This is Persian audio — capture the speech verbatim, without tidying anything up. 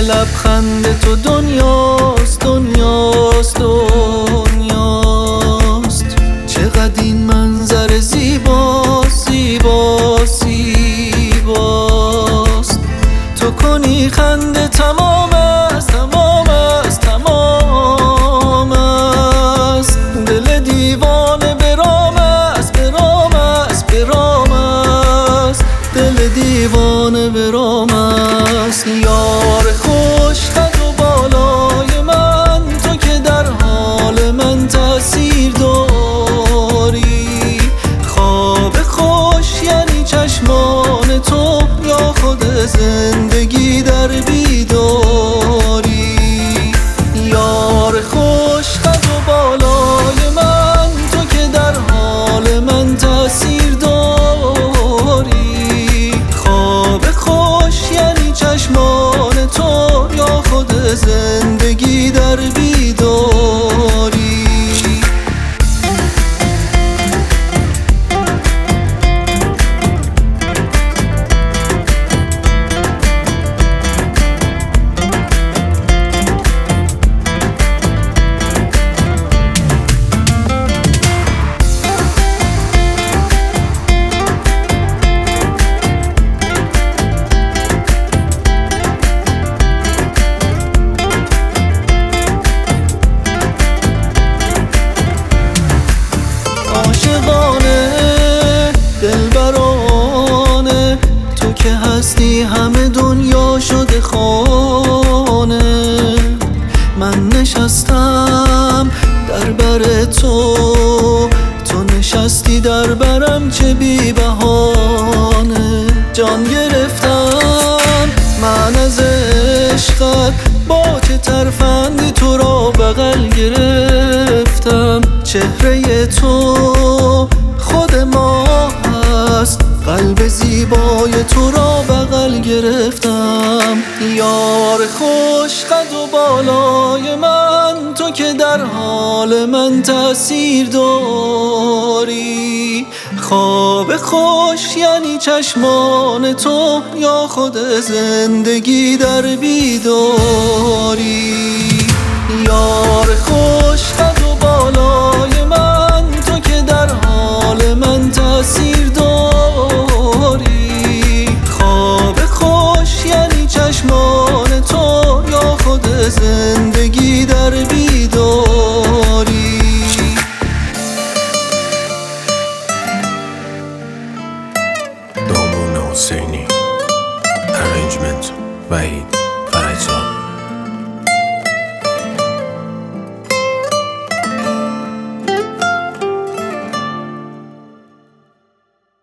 لبخند تو دنیاست دنیاست دنیاست. چقدر این منظر زیباست زیباست زیباست. تو کنی خنده تمام است تمام است تمام است. دل دیوانه برام است برام است برام است. دل دیوانه برام است. یار خوش قد و بالای من، تو که در حال من تأثیر داری. خواب خوش یعنی چشمان تو یا خود زندگی در بیداری. یار خوش قد و بالای من، تو که در حال من تأثیر داری. خواب خوش یعنی چشمان تو یا خود زندگی در بیداری. عاشقانه دلبرانه تو که هستی همه دنیا شده خانه. من نشستم در بر تو، تو نشستی در برم چه بی بهانه. جان گرفتم من از عشقت، با چه ترفندی تو را بغل گرفتم. چهره تو خود ما هست، قلب زیبای تو را بغل گرفتم. یار خوش قد و بالای من، تو که در حال من تأثیر داری. خواب خوش یعنی چشمان تو یا خود زندگی در بیداری. یار خوش قد و بالای من، تو که در حال من تأثیر داری. خواب خوش یعنی چشمان تو یا خود زندگی در بیداری. دامون حسینی، ارنجمنت وحید فرجزاد.